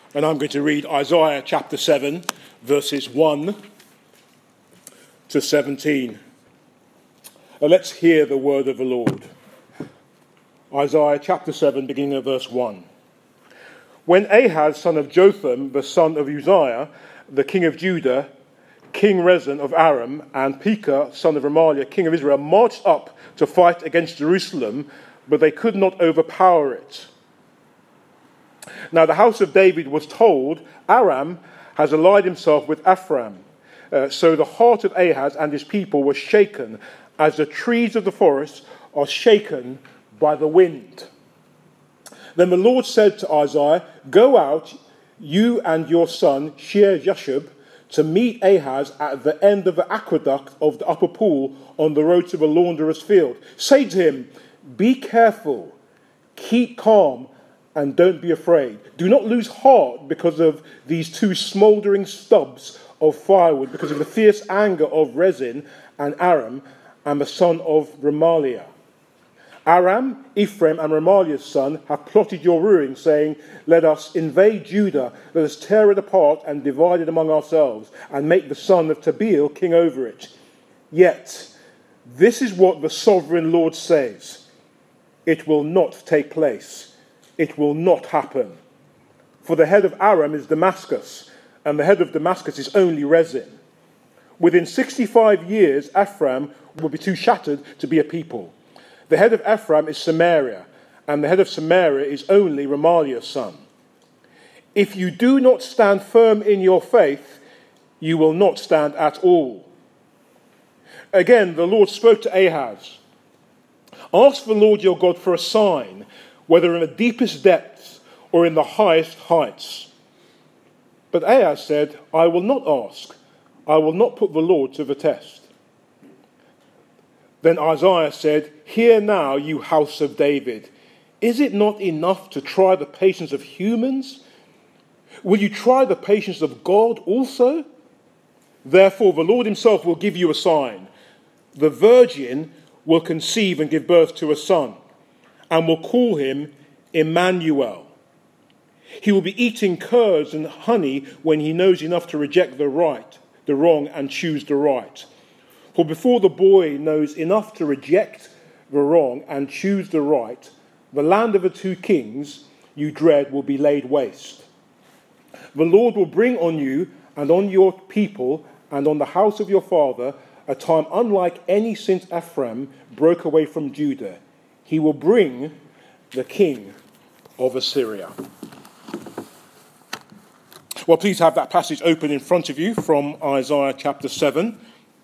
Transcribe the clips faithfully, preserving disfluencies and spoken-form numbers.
And I'm going to read Isaiah chapter seven, verses one to seventeen. And let's hear the word of the Lord. Isaiah chapter seven, beginning at verse one. When Ahaz, son of Jotham, the son of Uzziah, the king of Judah, King Rezin of Aram, and Pekah, son of Remaliah, king of Israel, marched up to fight against Jerusalem, but they could not overpower it. Now the house of David was told, Aram has allied himself with Ephraim. Uh, so the heart of Ahaz and his people was shaken, as the trees of the forest are shaken by the wind. Then the Lord said to Isaiah, "Go out, you and your son Shear-Jashub, to meet Ahaz at the end of the aqueduct of the upper pool on the road to the launderer's field. Say to him, be careful, keep calm, and don't be afraid. Do not lose heart because of these two smouldering stubs of firewood, because of the fierce anger of Rezin and Aram and the son of Remaliah. Aram, Ephraim, and Remaliah's son have plotted your ruin, saying, let us invade Judah, let us tear it apart and divide it among ourselves, and make the son of Tabeel king over it. Yet, this is what the sovereign Lord says. It will not take place. It will not happen. For the head of Aram is Damascus, and the head of Damascus is only Rezin. Within sixty-five years, Ephraim will be too shattered to be a people. The head of Ephraim is Samaria, and the head of Samaria is only Remaliah's son. If you do not stand firm in your faith, you will not stand at all." Again, the Lord spoke to Ahaz. "Ask the Lord your God for a sign, whether in the deepest depths or in the highest heights." But Ahaz said, "I will not ask. I will not put the Lord to the test." Then Isaiah said, "Hear now, you house of David. Is it not enough to try the patience of humans? Will you try the patience of God also? Therefore, the Lord himself will give you a sign. The virgin will conceive and give birth to a son, and will call him Emmanuel. He will be eating curds and honey when he knows enough to reject the right, the wrong, and choose the right. For before the boy knows enough to reject the wrong and choose the right, the land of the two kings you dread will be laid waste. The Lord will bring on you and on your people and on the house of your father a time unlike any since Ephraim broke away from Judah. He will bring the king of Assyria." Well, please have that passage open in front of you from Isaiah chapter seven.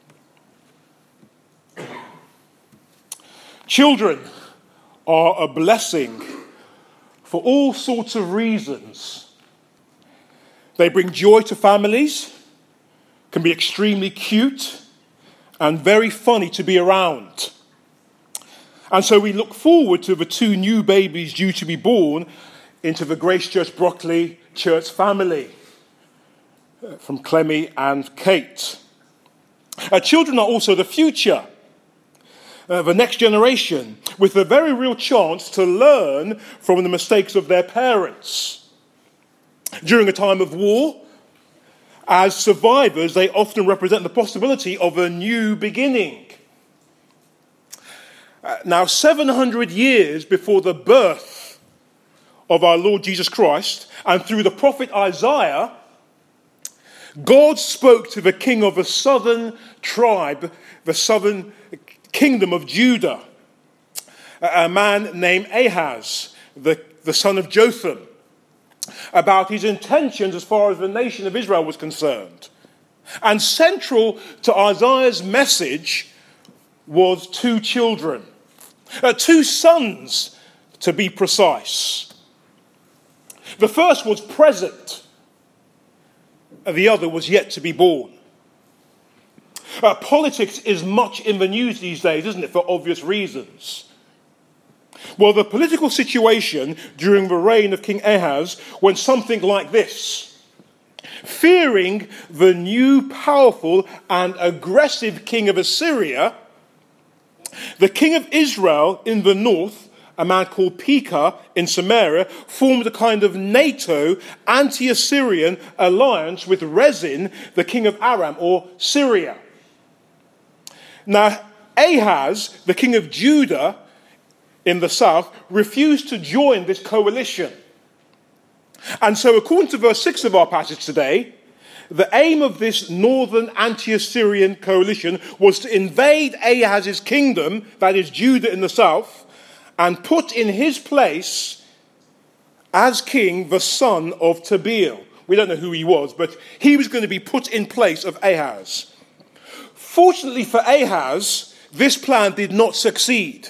Children are a blessing for all sorts of reasons. They bring joy to families, can be extremely cute, and very funny to be around. And so we look forward to the two new babies due to be born into the Grace Church Brockley church family, from Clemmy and Kate. Our children are also the future, uh, the next generation, with a very real chance to learn from the mistakes of their parents. During a time of war, as survivors, they often represent the possibility of a new beginning. Uh, now, seven hundred years before the birth of our Lord Jesus Christ, and through the prophet Isaiah, God spoke to the king of the southern tribe, the southern kingdom of Judah, a man named Ahaz, the, the son of Jotham, about his intentions as far as the nation of Israel was concerned. And central to Isaiah's message was two children, uh, two sons to be precise. The first was present, and the other was yet to be born. Uh, politics is much in the news these days, isn't it, for obvious reasons. Well, the political situation during the reign of King Ahaz went something like this. Fearing the new, powerful, and aggressive king of Assyria, the king of Israel in the north a man called Pekah in Samaria, formed a kind of NATO anti-Assyrian alliance with Rezin, the king of Aram, or Syria. Now, Ahaz, the king of Judah in the south, refused to join this coalition. And so, according to verse six of our passage today, the aim of this northern anti-Assyrian coalition was to invade Ahaz's kingdom, that is Judah in the south, and put in his place as king the son of Tabeel. We don't know who he was, but he was going to be put in place of Ahaz. Fortunately for Ahaz, this plan did not succeed.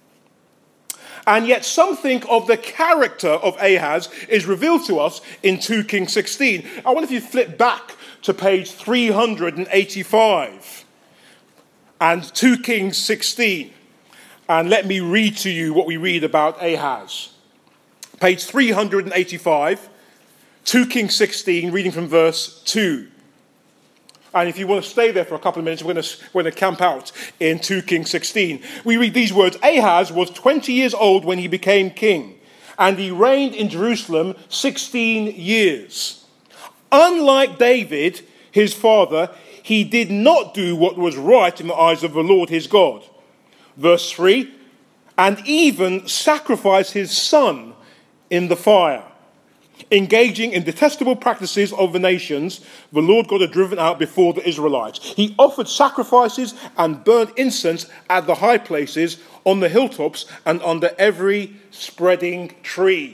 And yet something of the character of Ahaz is revealed to us in Second Kings sixteen. I wonder if you flip back to page three hundred eighty-five and Second Kings sixteen. And let me read to you what we read about Ahaz. Page three hundred eighty-five, Second Kings sixteen, reading from verse two. And if you want to stay there for a couple of minutes, we're going to, we're going to camp out in Second Kings sixteen. We read these words: Ahaz was twenty years old when he became king, and he reigned in Jerusalem sixteen years. Unlike David, his father, he did not do what was right in the eyes of the Lord his God. Verse three, and even sacrificed his son in the fire. Engaging in detestable practices of the nations, the Lord God had driven out before the Israelites. He offered sacrifices and burnt incense at the high places, on the hilltops, and under every spreading tree.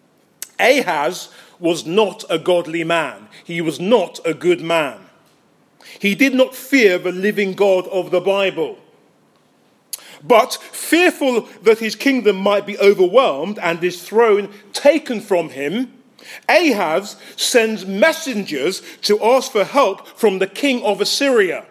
Ahaz was not a godly man. He was not a good man. He did not fear the living God of the Bible. But fearful that his kingdom might be overwhelmed and his throne taken from him, Ahaz sends messengers to ask for help from the king of Assyria.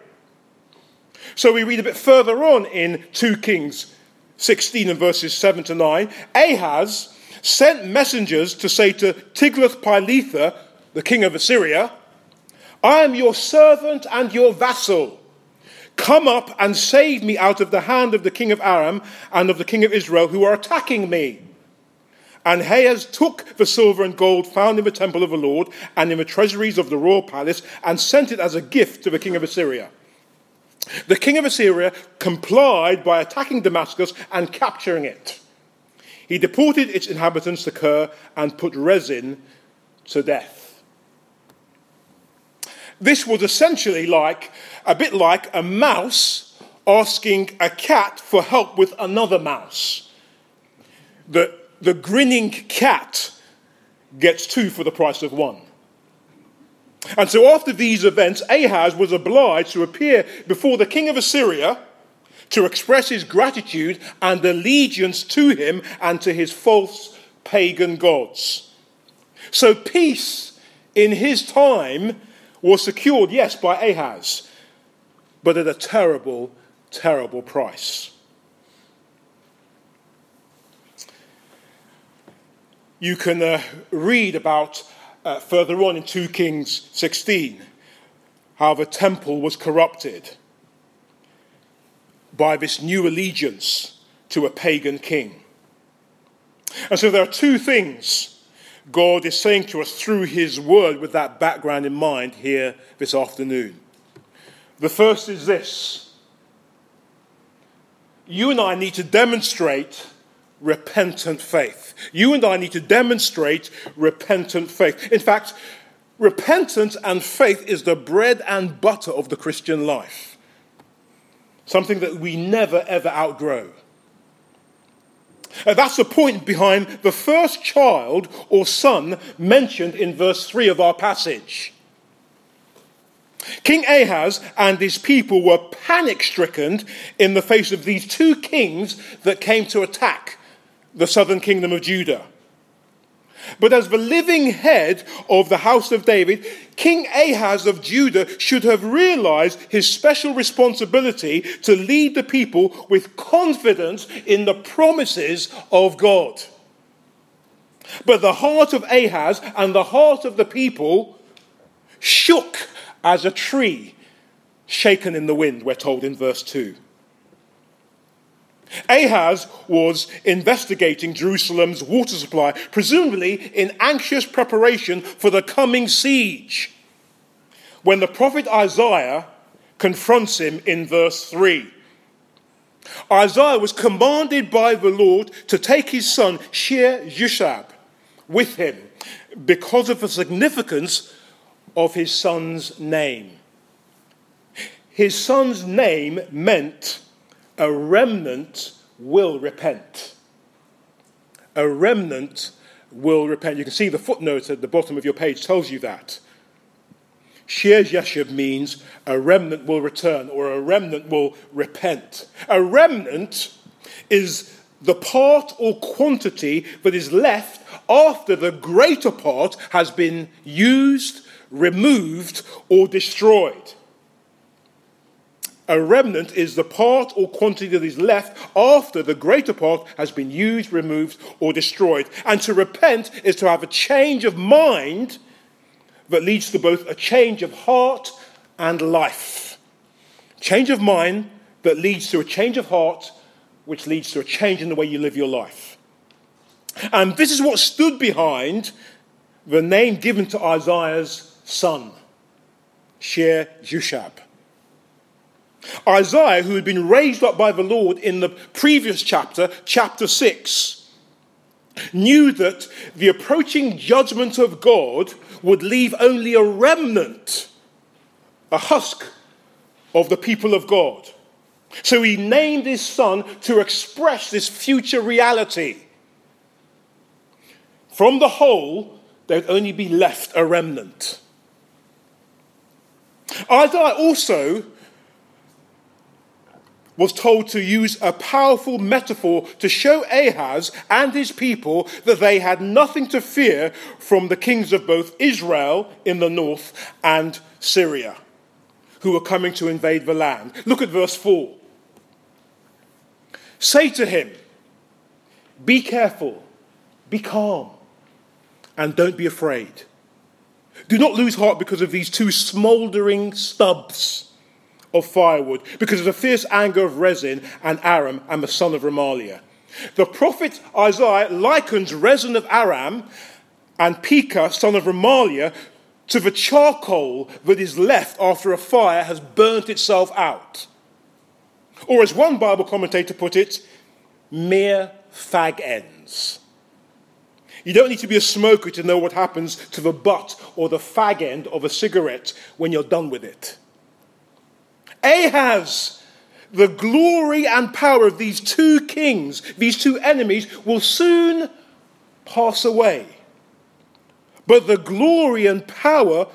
So we read a bit further on in Second Kings sixteen and verses seven to nine. Ahaz sent messengers to say to Tiglath-Pileser, the king of Assyria, I am your servant and your vassal. Come up and save me out of the hand of the king of Aram and of the king of Israel who are attacking me. And Ahaz took the silver and gold found in the temple of the Lord and in the treasuries of the royal palace and sent it as a gift to the king of Assyria. The king of Assyria complied by attacking Damascus and capturing it. He deported its inhabitants to Kir and put Rezin to death. This was essentially like, a bit like a mouse asking a cat for help with another mouse. The The grinning cat gets two for the price of one. And so after these events, Ahaz was obliged to appear before the king of Assyria to express his gratitude and allegiance to him and to his false pagan gods. So peace in his time was secured, yes, by Ahaz, but at a terrible, terrible price. You can uh, read about, uh, further on in Second Kings sixteen, how the temple was corrupted by this new allegiance to a pagan king. And so there are two things God is saying to us through his word with that background in mind here this afternoon. The first is this: you and I need to demonstrate repentant faith. You and I need to demonstrate repentant faith. In fact, repentance and faith is the bread and butter of the Christian life. Something that we never, ever outgrow. And that's the point behind the first child or son mentioned in verse three of our passage. King Ahaz and his people were panic-stricken in the face of these two kings that came to attack the southern kingdom of Judah. But as the living head of the house of David, King Ahaz of Judah should have realized his special responsibility to lead the people with confidence in the promises of God. But the heart of Ahaz and the heart of the people shook as a tree shaken in the wind, we're told in verse two. Ahaz was investigating Jerusalem's water supply, presumably in anxious preparation for the coming siege, when the prophet Isaiah confronts him in verse three. Isaiah was commanded by the Lord to take his son Shear-Jashub with him because of the significance of his son's name. His son's name meant a remnant will repent. A remnant will repent. You can see the footnote at the bottom of your page tells you that. Shear-Jashub means a remnant will return, or a remnant will repent. A remnant is the part or quantity that is left after the greater part has been used, removed, or destroyed. A remnant is the part or quantity that is left after the greater part has been used, removed, or destroyed. And to repent is to have a change of mind that leads to both a change of heart and life. Change of mind that leads to a change of heart, which leads to a change in the way you live your life. And this is what stood behind the name given to Isaiah's son, Shear-Jashub. Isaiah, who had been raised up by the Lord in the previous chapter, chapter six, knew that the approaching judgment of God would leave only a remnant, a husk of the people of God. So he named his son to express this future reality. From the whole, there would only be left a remnant. Isaiah also was told to use a powerful metaphor to show Ahaz and his people that they had nothing to fear from the kings of both Israel in the north and Syria, who were coming to invade the land. Look at verse four. Say to him, be careful, be calm, and don't be afraid. Do not lose heart because of these two smouldering stubs of firewood, because of the fierce anger of Rezin and Aram and the son of Remaliah. The prophet Isaiah likens Rezin of Aram and Pekah, son of Remaliah, to the charcoal that is left after a fire has burnt itself out. Or as one Bible commentator put it, mere fag ends. You don't need to be a smoker to know what happens to the butt or the fag end of a cigarette when you're done with it. Ahaz, the glory and power of these two kings, these two enemies, will soon pass away. But the glory and power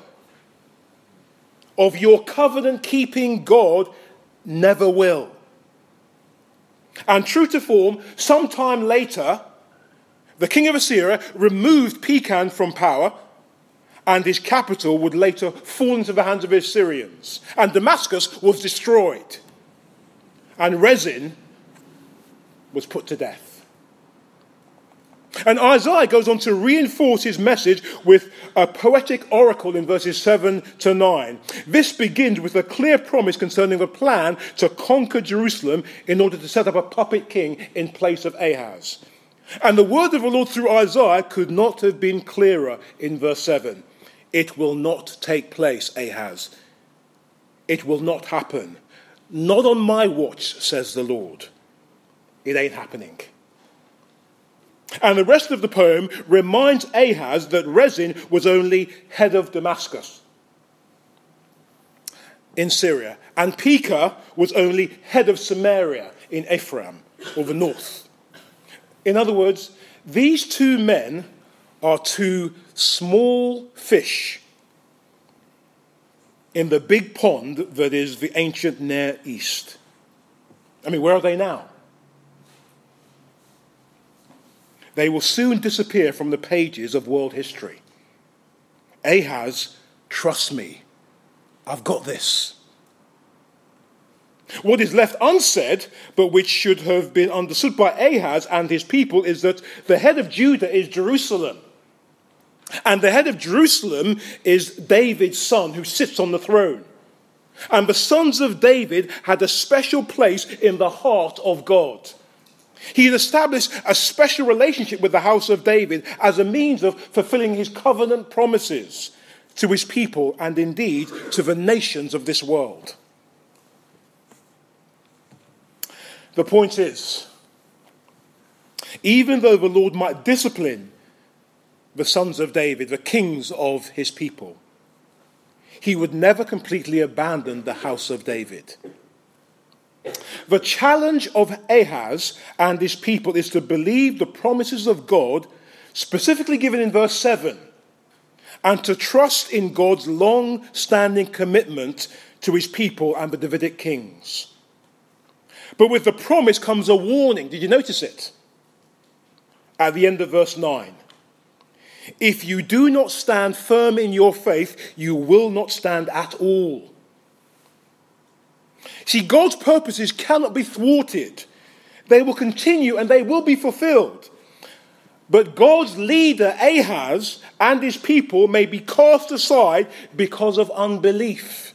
of your covenant-keeping God never will. And true to form, sometime later, the king of Assyria removed Pekah from power, and his capital would later fall into the hands of the Assyrians. And Damascus was destroyed. And Rezin was put to death. And Isaiah goes on to reinforce his message with a poetic oracle in verses seven to nine. This begins with a clear promise concerning the plan to conquer Jerusalem in order to set up a puppet king in place of Ahaz. And the word of the Lord through Isaiah could not have been clearer in verse seven. It will not take place, Ahaz. It will not happen. Not on my watch, says the Lord. It ain't happening. And the rest of the poem reminds Ahaz that Rezin was only head of Damascus in Syria, and Pekah was only head of Samaria in Ephraim, or the north. In other words, these two men are two small fish in the big pond that is the ancient Near East. I mean, where are they now? They will soon disappear from the pages of world history. Ahaz, trust me, I've got this. What is left unsaid, but which should have been understood by Ahaz and his people, is that the head of Judah is Jerusalem. And the head of Jerusalem is David's son who sits on the throne. And the sons of David had a special place in the heart of God. He had established a special relationship with the house of David as a means of fulfilling his covenant promises to his people and indeed to the nations of this world. The point is, even though the Lord might discipline the sons of David, the kings of his people, he would never completely abandon the house of David. The challenge of Ahaz and his people is to believe the promises of God, specifically given in verse seven, and to trust in God's long-standing commitment to his people and the Davidic kings. But with the promise comes a warning. Did you notice it? At the end of verse nine. If you do not stand firm in your faith, you will not stand at all. See, God's purposes cannot be thwarted. They will continue and they will be fulfilled. But God's leader, Ahaz, and his people may be cast aside because of unbelief.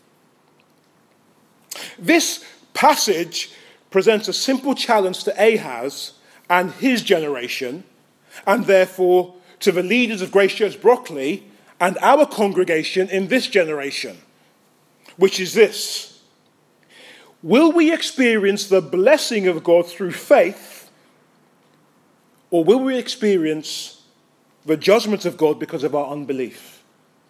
This passage presents a simple challenge to Ahaz and his generation, and therefore to the leaders of Grace Church Brockley and our congregation in this generation, which is this: will we experience the blessing of God through faith, or will we experience the judgment of God because of our unbelief?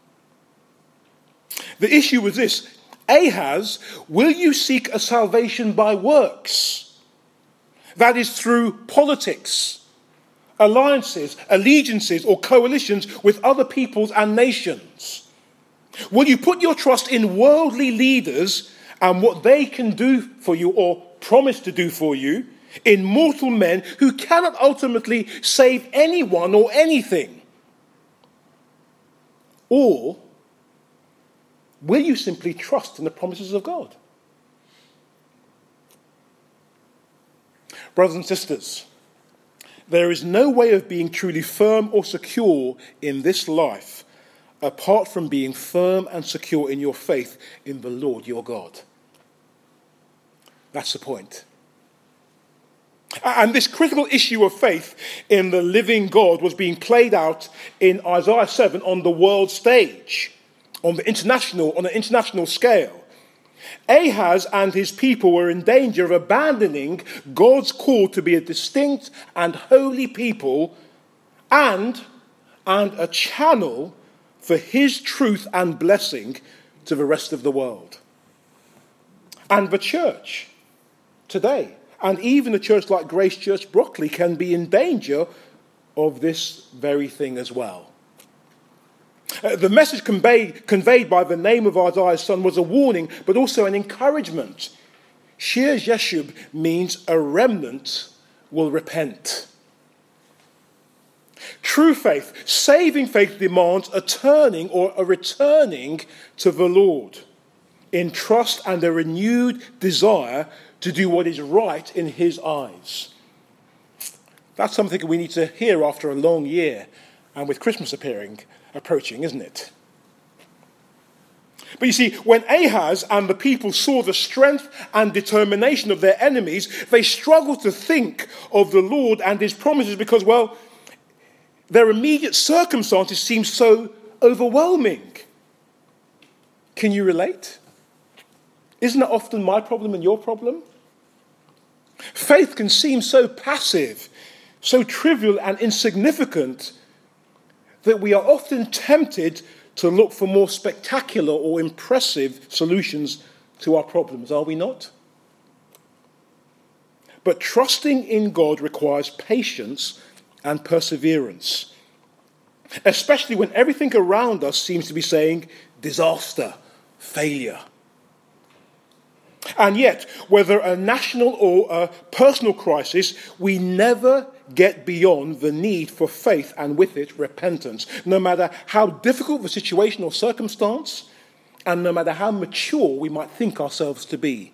The issue was this: Ahaz, will you seek a salvation by works? That is through politics, alliances, allegiances, or coalitions with other peoples and nations? Will you put your trust in worldly leaders and what they can do for you or promise to do for you, in mortal men who cannot ultimately save anyone or anything? Or will you simply trust in the promises of God? Brothers and sisters, there is no way of being truly firm or secure in this life apart from being firm and secure in your faith in the Lord your God. That's the point. And this critical issue of faith in the living God was being played out in Isaiah seven on the world stage, on the international, on an international scale. Ahaz and his people were in danger of abandoning God's call to be a distinct and holy people and, and a channel for his truth and blessing to the rest of the world. And the church today, and even a church like Grace Church Brockley, can be in danger of this very thing as well. Uh, the message conveyed, conveyed by the name of Isaiah's son was a warning, but also an encouragement. Shir Yeshub means a remnant will repent. True faith, saving faith, demands a turning or a returning to the Lord in trust and a renewed desire to do what is right in his eyes. That's something we need to hear after a long year and with Christmas appearing. approaching, isn't it? But you see, when Ahaz and the people saw the strength and determination of their enemies, they struggled to think of the Lord and his promises because, well, their immediate circumstances seemed so overwhelming. Can you relate? Isn't that often my problem and your problem? Faith can seem so passive, so trivial and insignificant, that we are often tempted to look for more spectacular or impressive solutions to our problems, are we not? But trusting in God requires patience and perseverance, especially when everything around us seems to be saying disaster, failure. And yet, whether a national or a personal crisis, we never get beyond the need for faith and with it repentance, no matter how difficult the situation or circumstance, and no matter how mature we might think ourselves to be.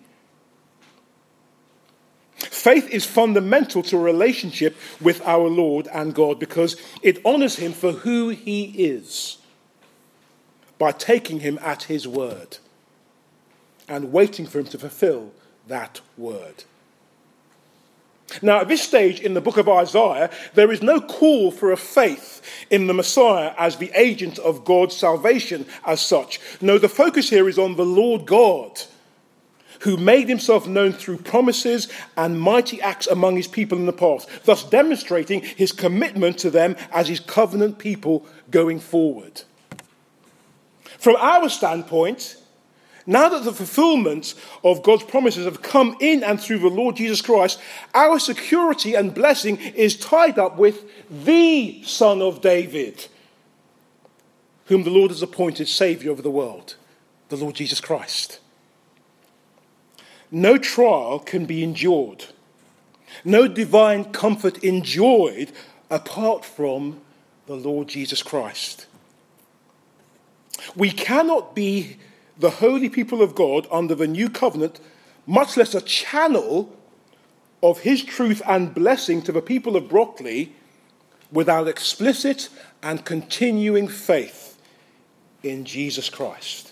Faith is fundamental to a relationship with our Lord and God because it honors him for who he is by taking him at his word and waiting for him to fulfill that word. Now, at this stage in the book of Isaiah, there is no call for a faith in the Messiah as the agent of God's salvation as such. No, the focus here is on the Lord God, who made himself known through promises and mighty acts among his people in the past, thus demonstrating his commitment to them as his covenant people going forward. From our standpoint, now that the fulfillment of God's promises have come in and through the Lord Jesus Christ, our security and blessing is tied up with the Son of David, whom the Lord has appointed Saviour of the world, the Lord Jesus Christ. No trial can be endured, no divine comfort enjoyed apart from the Lord Jesus Christ. We cannot be the holy people of God under the new covenant, much less a channel of his truth and blessing to the people of Brockley, without explicit and continuing faith in Jesus Christ.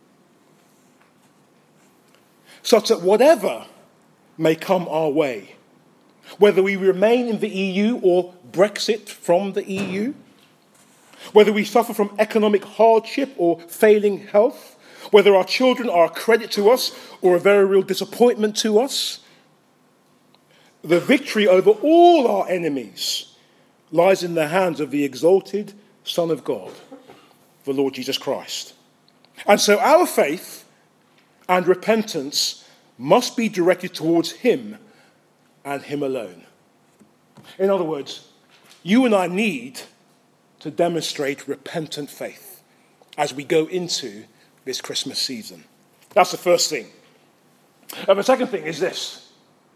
Such that whatever may come our way, whether we remain in the E U or Brexit from the E U, whether we suffer from economic hardship or failing health, whether our children are a credit to us or a very real disappointment to us, the victory over all our enemies lies in the hands of the exalted Son of God, the Lord Jesus Christ. And so our faith and repentance must be directed towards him and him alone. In other words, you and I need to demonstrate repentant faith as we go into this Christmas season. That's the first thing. And the second thing is this.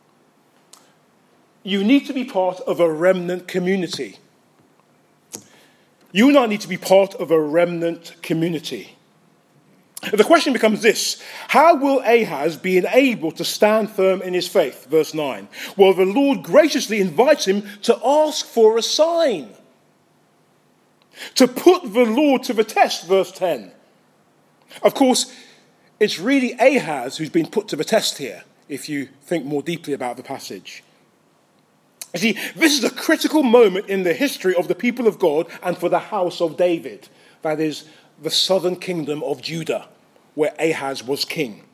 You need to be part of a remnant community. You and I need to be part of a remnant community. The question becomes this: how will Ahaz be enabled to stand firm in his faith? Verse nine. Well, the Lord graciously invites him to ask for a sign, to put the Lord to the test. Verse ten. Of course, it's really Ahaz who's been put to the test here, if you think more deeply about the passage. You see, this is a critical moment in the history of the people of God and for the house of David, that is, the southern kingdom of Judah, where Ahaz was king.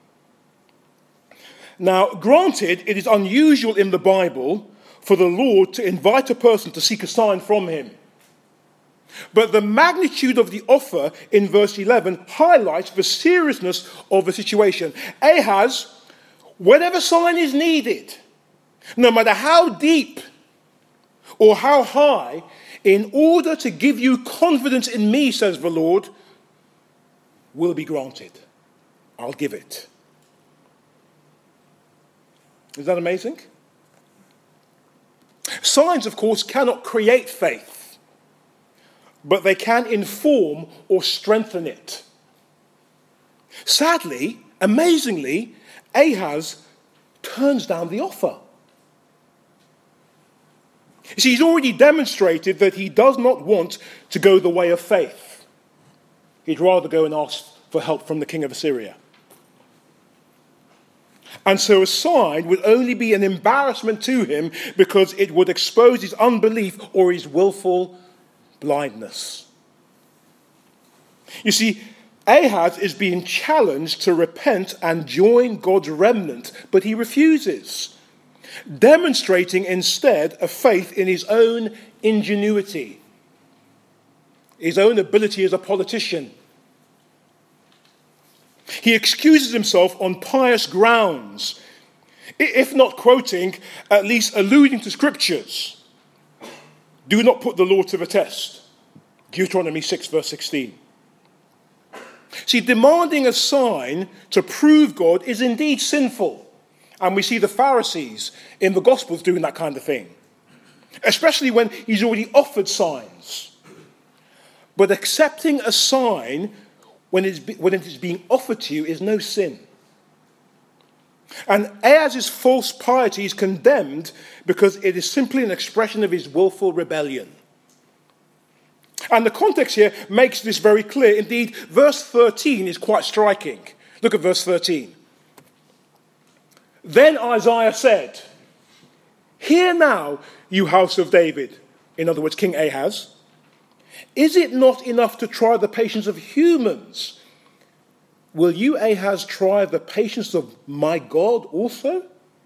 Now, granted, it is unusual in the Bible for the Lord to invite a person to seek a sign from him. But the magnitude of the offer in verse eleven highlights the seriousness of the situation. Ahaz, whatever sign is needed, no matter how deep or how high, in order to give you confidence in me, says the Lord, will be granted. I'll give it. Is that amazing? Signs, of course, cannot create faith, but they can inform or strengthen it. Sadly, amazingly, Ahaz turns down the offer. You see, he's already demonstrated that he does not want to go the way of faith. He'd rather go and ask for help from the king of Assyria. And so a sign would only be an embarrassment to him because it would expose his unbelief or his willful blindness. You see, Ahaz is being challenged to repent and join God's remnant, but he refuses, demonstrating instead a faith in his own ingenuity, his own ability as a politician. He excuses himself on pious grounds, if not quoting, at least alluding to scriptures. Do not put the Lord to the test. Deuteronomy six, verse sixteen. See, demanding a sign to prove God is indeed sinful. And we see the Pharisees in the Gospels doing that kind of thing, especially when he's already offered signs. But accepting a sign when it is, when it is being offered to you is no sin. And Ahaz's false piety is condemned because it is simply an expression of his willful rebellion. And the context here makes this very clear. Indeed, verse thirteen is quite striking. Look at verse thirteen. Then Isaiah said, Hear now, you house of David, in other words, King Ahaz, is it not enough to try the patience of humans? Will you, Ahaz, try the patience of my God also?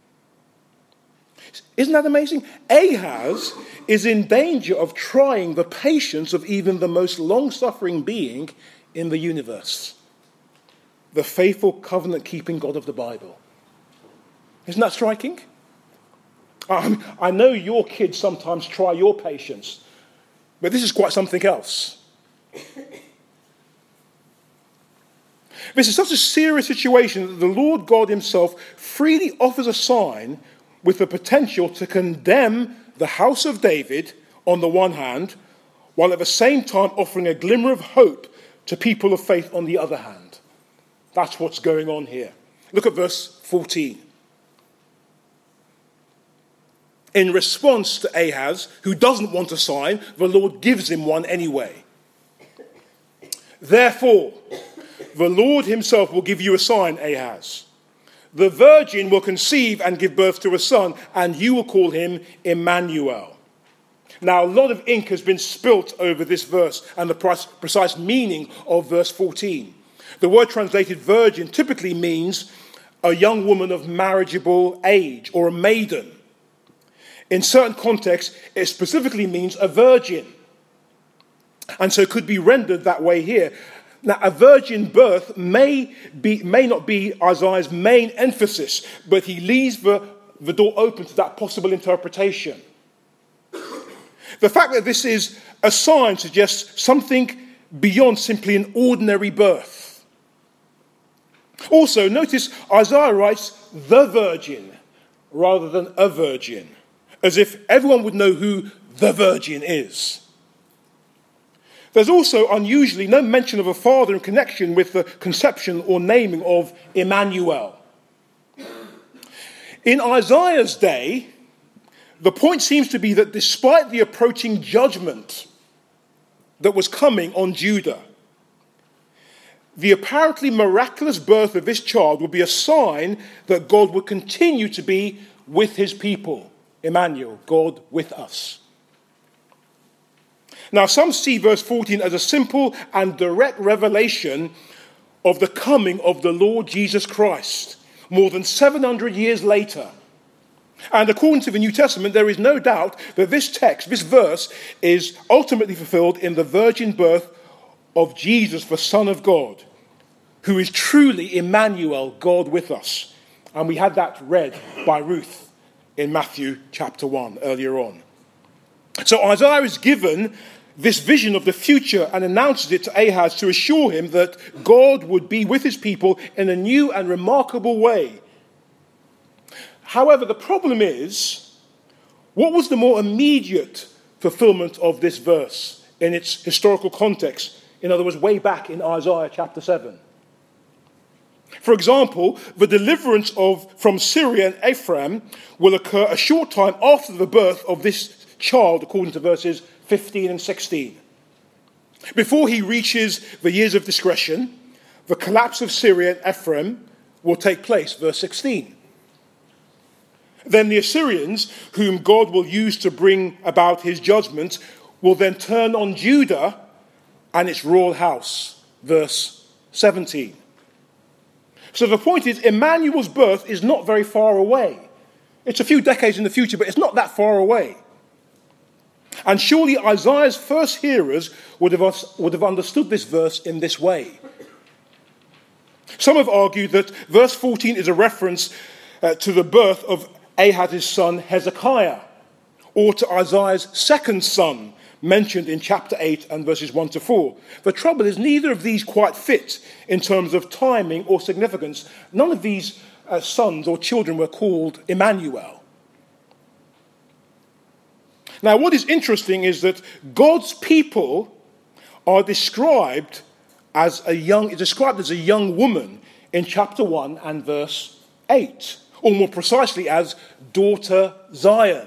Isn't that amazing? Ahaz is in danger of trying the patience of even the most long-suffering being in the universe, the faithful covenant-keeping God of the Bible. Isn't that striking? Um, I know your kids sometimes try your patience, but this is quite something else. This is such a serious situation that the Lord God himself freely offers a sign with the potential to condemn the house of David on the one hand, while at the same time offering a glimmer of hope to people of faith on the other hand. That's what's going on here. Look at verse fourteen. In response to Ahaz, who doesn't want a sign, the Lord gives him one anyway. Therefore, the Lord himself will give you a sign, Ahaz. The virgin will conceive and give birth to a son, and you will call him Emmanuel. Now, a lot of ink has been spilt over this verse and the precise meaning of verse fourteen. The word translated virgin typically means a young woman of marriageable age or a maiden. In certain contexts, it specifically means a virgin. And so it could be rendered that way here. Now, a virgin birth may be, may not be Isaiah's main emphasis, but he leaves the, the door open to that possible interpretation. The fact that this is a sign suggests something beyond simply an ordinary birth. Also, notice Isaiah writes the virgin rather than a virgin, as if everyone would know who the virgin is. There's also unusually no mention of a father in connection with the conception or naming of Emmanuel. In Isaiah's day, the point seems to be that despite the approaching judgment that was coming on Judah, the apparently miraculous birth of this child would be a sign that God would continue to be with his people. Emmanuel, God with us. Now, some see verse fourteen as a simple and direct revelation of the coming of the Lord Jesus Christ, more than seven hundred years later. And according to the New Testament, there is no doubt that this text, this verse, is ultimately fulfilled in the virgin birth of Jesus, the Son of God, who is truly Emmanuel, God with us. And we had that read by Ruth in Matthew chapter one earlier on. So Isaiah is given this vision of the future and announces it to Ahaz to assure him that God would be with his people in a new and remarkable way. However, the problem is, what was the more immediate fulfillment of this verse in its historical context? In other words, way back in Isaiah chapter seven. For example, the deliverance of from Syria and Ephraim will occur a short time after the birth of this child, according to verses fifteen and sixteen. Before he reaches the years of discretion, the collapse of Syria and Ephraim will take place, verse sixteen. Then the Assyrians, whom God will use to bring about his judgment, will then turn on Judah and its royal house, verse seventeen. So the point is, Emmanuel's birth is not very far away. It's a few decades in the future, but it's not that far away. And surely Isaiah's first hearers would have, would have understood this verse in this way. Some have argued that verse fourteen is a reference uh, to the birth of Ahaz's son Hezekiah, or to Isaiah's second son, mentioned in chapter eight and verses one to four. The trouble is, neither of these quite fit in terms of timing or significance. None of these uh, sons or children were called Emmanuel. Now, what is interesting is that God's people are described as a young, is described as a young woman in chapter one and verse eight, or more precisely as daughter Zion.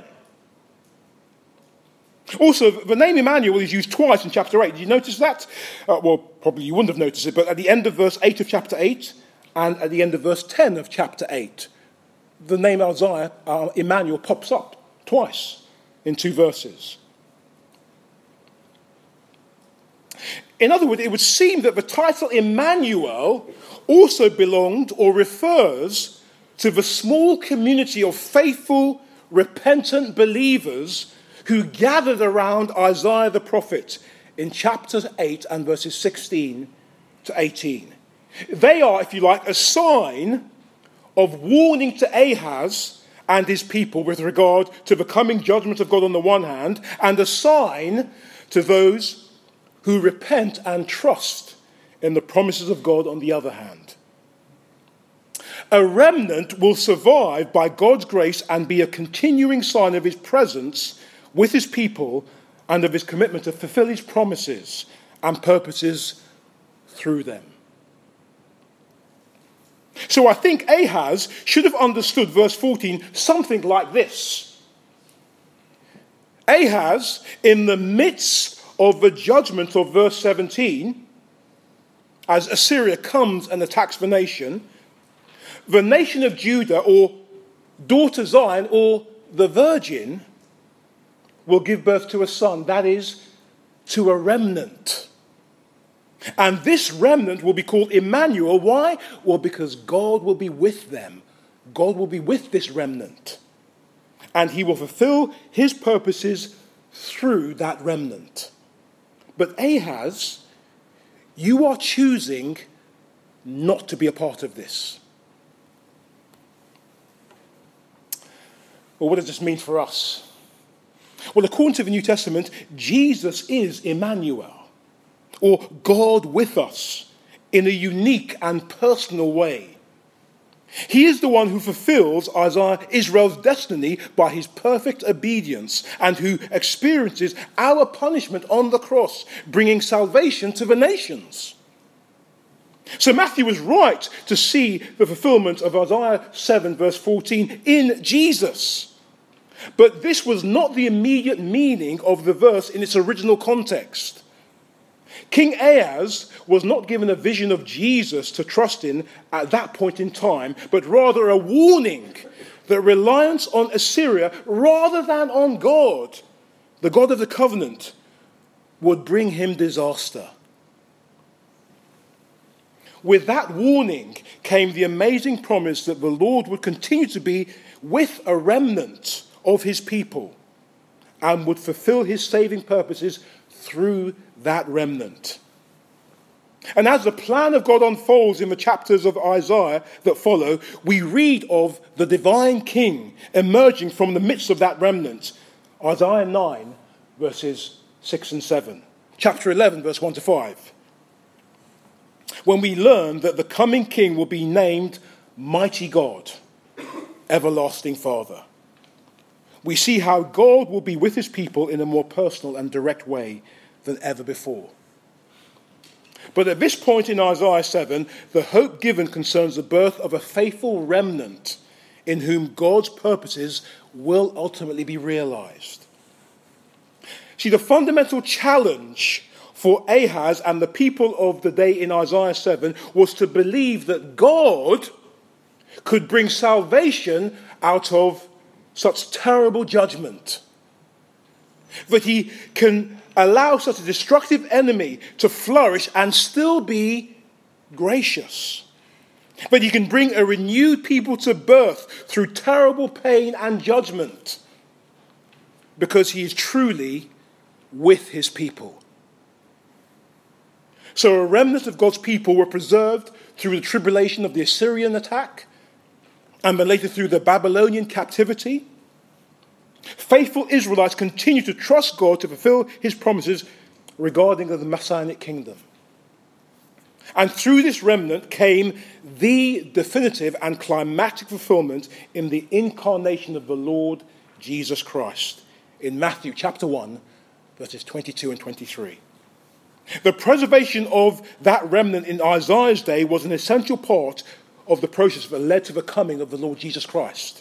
Also, the name Emmanuel is used twice in chapter eight. Did you notice that? Uh, well, probably you wouldn't have noticed it, but at the end of verse eight of chapter eight and at the end of verse ten of chapter eight, the name Isaiah, uh, Emmanuel, pops up twice in two verses. In other words, it would seem that the title Emmanuel also belonged or refers to the small community of faithful, repentant believers who gathered around Isaiah the prophet in chapter eight and verses sixteen to eighteen. They are, if you like, a sign of warning to Ahaz and his people with regard to the coming judgment of God on the one hand, and a sign to those who repent and trust in the promises of God on the other hand. A remnant will survive by God's grace and be a continuing sign of his presence with his people and of his commitment to fulfill his promises and purposes through them. So I think Ahaz should have understood verse fourteen something like this. Ahaz, in the midst of the judgment of verse seventeen, as Assyria comes and attacks the nation, the nation of Judah, or daughter Zion, or the virgin, will give birth to a son, that is, to a remnant. And this remnant will be called Emmanuel. Why? Well, because God will be with them. God will be with this remnant. And he will fulfill his purposes through that remnant. But Ahaz, you are choosing not to be a part of this. Well, what does this mean for us? Well, according to the New Testament, Jesus is Emmanuel, or God with us, in a unique and personal way. He is the one who fulfills Isaiah, Israel's destiny by his perfect obedience, and who experiences our punishment on the cross, bringing salvation to the nations. So Matthew was right to see the fulfillment of Isaiah seven verse fourteen in Jesus. But this was not the immediate meaning of the verse in its original context. King Ahaz was not given a vision of Jesus to trust in at that point in time, but rather a warning that reliance on Assyria rather than on God, the God of the covenant, would bring him disaster. With that warning came the amazing promise that the Lord would continue to be with a remnant of his people and would fulfill his saving purposes through that remnant. And as the plan of God unfolds in the chapters of Isaiah that follow, we read of the divine king emerging from the midst of that remnant. Isaiah nine, verses six and seven. Chapter eleven, verse one to five. When we learn that the coming king will be named Mighty God, Everlasting Father. We see how God will be with his people in a more personal and direct way than ever before. But at this point in Isaiah seven, the hope given concerns the birth of a faithful remnant in whom God's purposes will ultimately be realized. See, the fundamental challenge for Ahaz and the people of the day in Isaiah seven was to believe that God could bring salvation out of such terrible judgment, that he can allow such a destructive enemy to flourish and still be gracious, that he can bring a renewed people to birth through terrible pain and judgment, because he is truly with his people. So a remnant of God's people were preserved through the tribulation of the Assyrian attack, and then later through the Babylonian captivity. Faithful Israelites continue to trust God to fulfill his promises regarding the Messianic kingdom. And through this remnant came the definitive and climactic fulfillment in the incarnation of the Lord Jesus Christ in Matthew chapter one, verses twenty-two and twenty-three. The preservation of that remnant in Isaiah's day was an essential part of the process that led to the coming of the Lord Jesus Christ.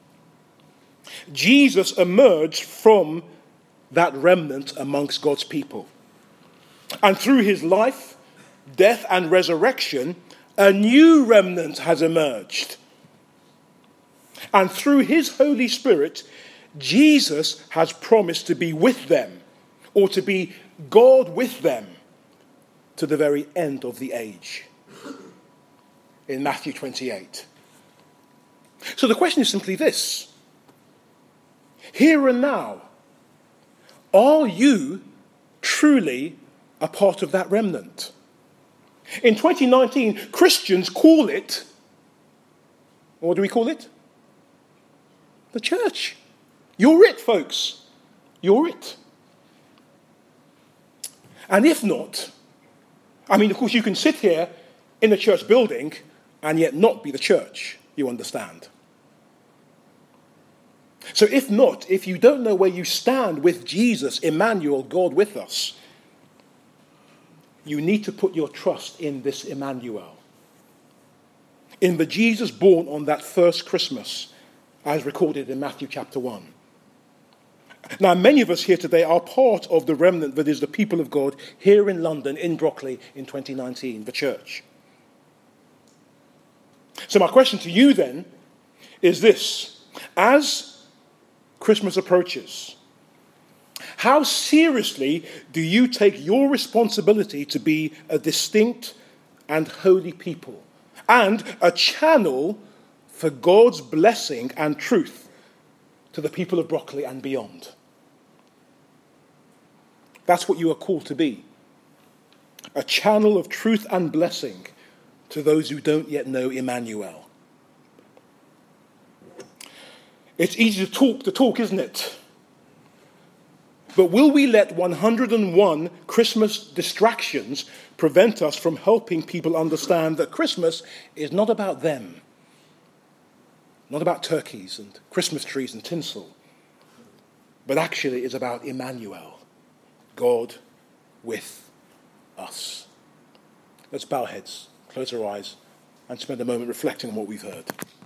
Jesus emerged from that remnant amongst God's people. And through his life, death, and resurrection, a new remnant has emerged. And through his Holy Spirit, Jesus has promised to be with them, or to be God with them, to the very end of the age. In Matthew twenty-eight. So the question is simply this. Here and now, are you truly a part of that remnant? In twenty nineteen, Christians call it, what do we call it? The church. You're it, folks. You're it. And if not, I mean, of course, you can sit here in the church building and yet not be the church, you understand. So if not, if you don't know where you stand with Jesus, Emmanuel, God with us, you need to put your trust in this Emmanuel, in the Jesus born on that first Christmas, as recorded in Matthew chapter one. Now, many of us here today are part of the remnant that is the people of God here in London, in Brockley, in twenty nineteen, the church. So my question to you then is this. As Christmas approaches, how seriously do you take your responsibility to be a distinct and holy people, and a channel for God's blessing and truth to the people of Brockley and beyond? That's what you are called to be. A channel of truth and blessing to those who don't yet know Emmanuel. It's easy to talk the talk, isn't it? But will we let one hundred and one Christmas distractions prevent us from helping people understand that Christmas is not about them, not about turkeys and Christmas trees and tinsel, but actually is about Emmanuel, God with us? Let's bow our heads, close our eyes, and spend a moment reflecting on what we've heard.